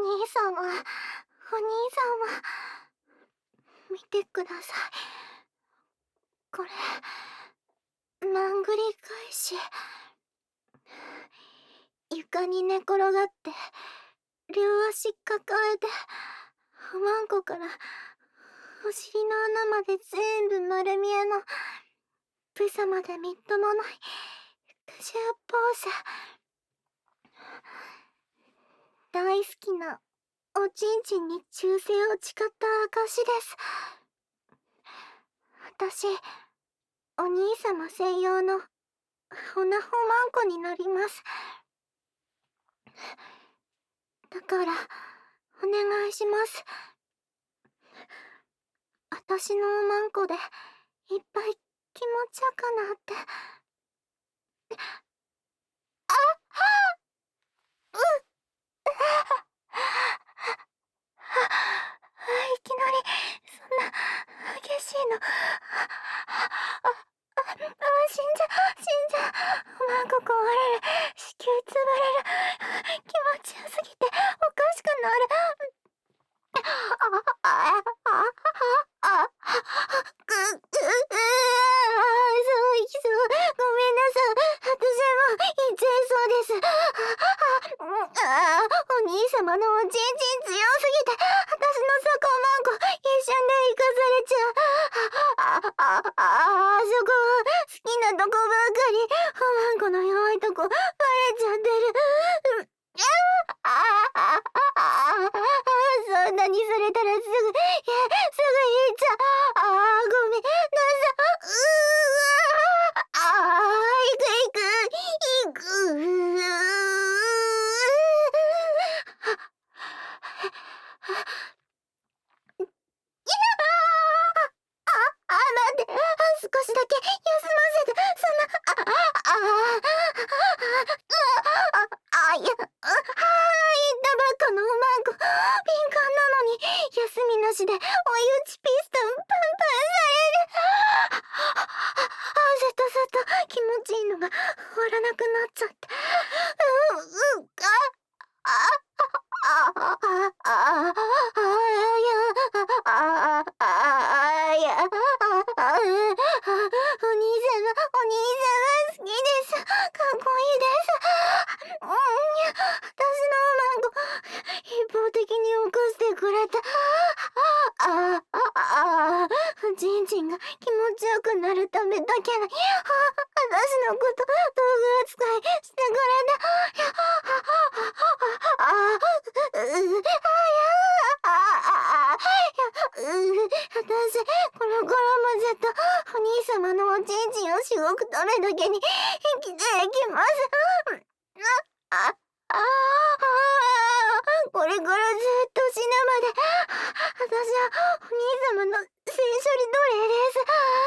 兄様、お兄様、見てください。これ、まんぐり返し。床に寝転がって、両足抱えて、おまんこからお尻の穴まで全部丸見えの、ブサまでみっともないクジューポーズ。大好きなおちんちんに忠誠を誓った証です。私、お兄様専用のオナホマンコになります。だから、お願いします。私のおまんこでいっぱい気持ちよくなって。いきなり、そんな、激しいの。死んじゃう。おまんこ壊れる。子宮潰れる。気持ちよすぎて、おかしくなる。そう、ごめんなさい。私も、言っちゃいそうです。お兄様のおちんちん強すぎて、私のそこまんこ、一瞬で生かされちゃう。そこ、好きなとこばっかり、おまんこの弱いとこ、バレちゃってる。そんなにされたらすぐ言っちゃう。ごめんなさい。行く。待って、少しだけ休ませて、いたばっかのおまんこ、敏感なのに、休みなしで、追い打ちピストンパンパンされる。ずっと気持ちいいのが終わらなくなっちゃって。お兄様好きです。かっこいいです。私のおまんこ、一方的に起こしてくれた。ちんちんが気持ちよくなるためだけに、私のこと道具扱いしてくれ私、この頃もずっとお兄様のおちんちんをしごくためだけに生きていきます。これからずっと死ぬまで、私はお兄様の性処理奴隷です。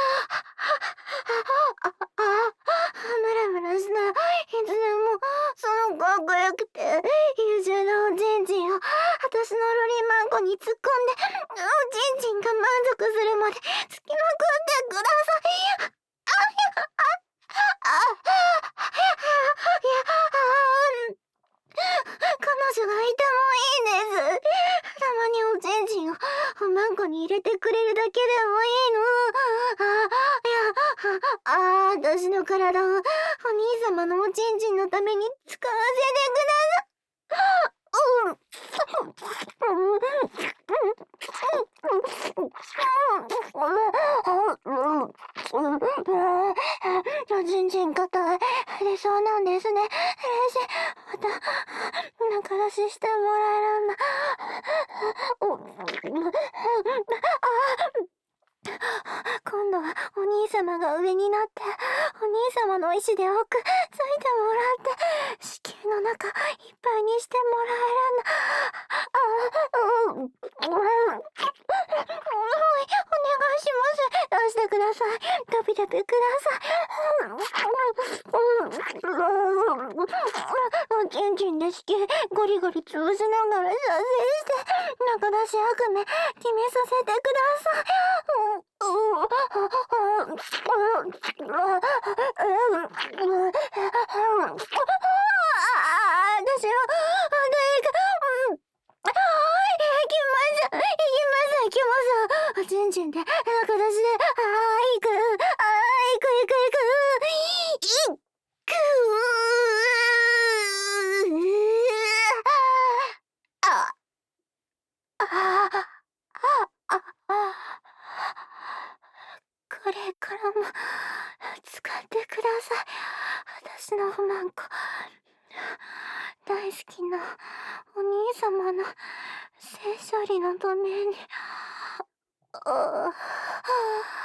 ムラムラしたらいつでもそのかっこよくて優秀なおちんちんを私のロリマンコに突っ込んで、おちんちんが満足するまで突きまくってください。彼女がいてもいいです。たまにおちんちんをおまんこに入れてくれるだけでもいいの。私の体をお兄様のおちんちんのために使わせてください。おちんちん硬い。で、そうなんですね。嬉しい。また、中出ししてもらえるんだ。今度はお兄様が上になって、お兄様の意志で奥ついてもらって、子宮の中いっぱいにしてもらえるんだ。お願いします。出してください。ダビダビください。おちんちんで子宮ゴリゴリ潰しながら射精して、中出し悪夢決めさせてください。私は、誰か、 これからも使ってください。私の不満子。大好きなお兄様の性処理のために。